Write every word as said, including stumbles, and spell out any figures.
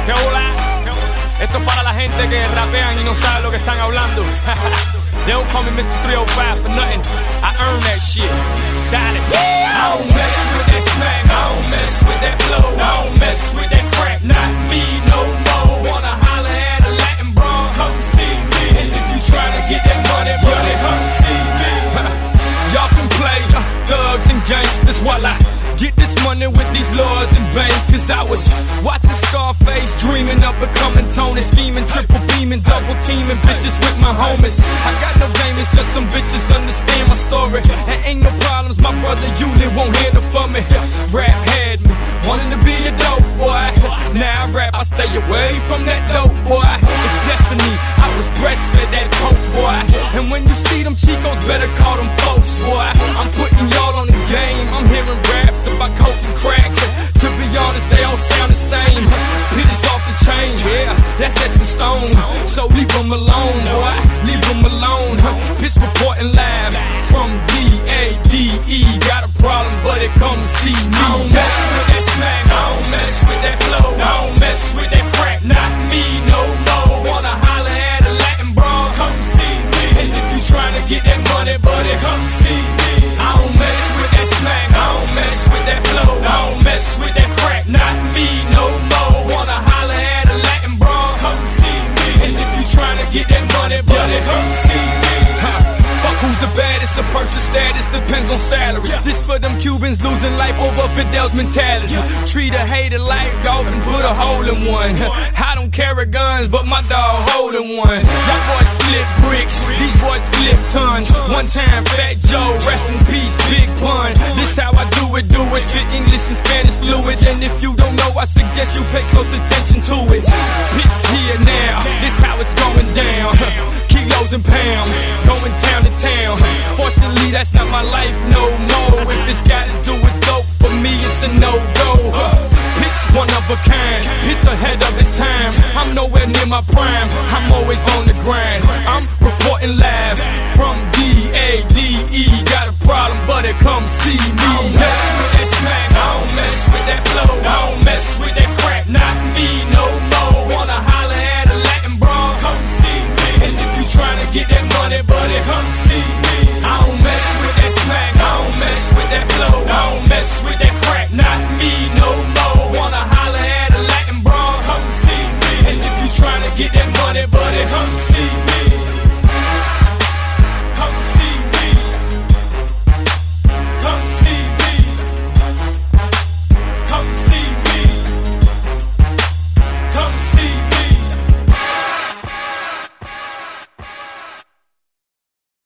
¿Qué hola? Esto es para la gente que rapean y no sabe lo que están hablando. They don't call me Mister three oh five for nothing. I earn that shit. Got it. I don't mess with that smack. I don't mess with that flow. I don't mess with that crack. Not me no more. Wanna holler at a Latin bro? Come see me. And if you tryna get that money, brother, come see me. Y'all can play uh, thugs and gangsters while I get this money with these laws and banks. Cause I was watching Scarface, dreaming of becoming Tony, scheming, triple beaming, double teaming bitches with my homies. I got no game, it's just some bitches understand my story. And ain't no problems, my brother Yuli won't handle for me. Rap had me, wanting to be a dope boy. Now I rap, I stay away from that dope boy. It's destiny, I was breastfed that coke boy. And when you see them Chicos, better call them folks boy. I'm putting y'all on the game, I'm hearing raps about coke and crack. To be honest, they all sound the same. Hit is off the chain, yeah, that's just the stone. So leave them alone, boy, leave them alone. Piss reporting live from D A D E. Got a problem, but it come to see me. I don't mess with that smack, I don't mess with that flow, I don't mess with that crack. Not me no more. Wanna holler at a Latin bro? Come see me. And if you tryna get that money, buddy, come see me. I don't mess with that smack, I don't mess with that flow, I don't mess with that crack. Not me no more. Wanna holler at a Latin bro? Come see me. And if you tryna get that money, buddy, come see me. Huh. Fuck who's the baddest, a person's status depends on salary. This for them Cubans losing life over Fidel's mentality. Treat a hater like golf and put a hole in one. I don't carry guns, but my dog holding one. Y'all boys flip bricks, these boys flip tons. One time Fat Joe, rest in peace, Big Pun. This how I do it, do it. Spit English and Spanish fluid. And if you don't know, I suggest you pay close attention to it. Bitch here now, this how it's going down. Kilos and pounds, going town to town. Fortunately, that's not my life no more. If this got to do with dope, for me it's a no-go. Pitch one of a kind, pitch ahead of its time. I'm nowhere near my prime, I'm always on the grind. I'm reporting live from D A D E. Got a problem, but it come see me. I don't mess with that smack, I don't mess with that flow,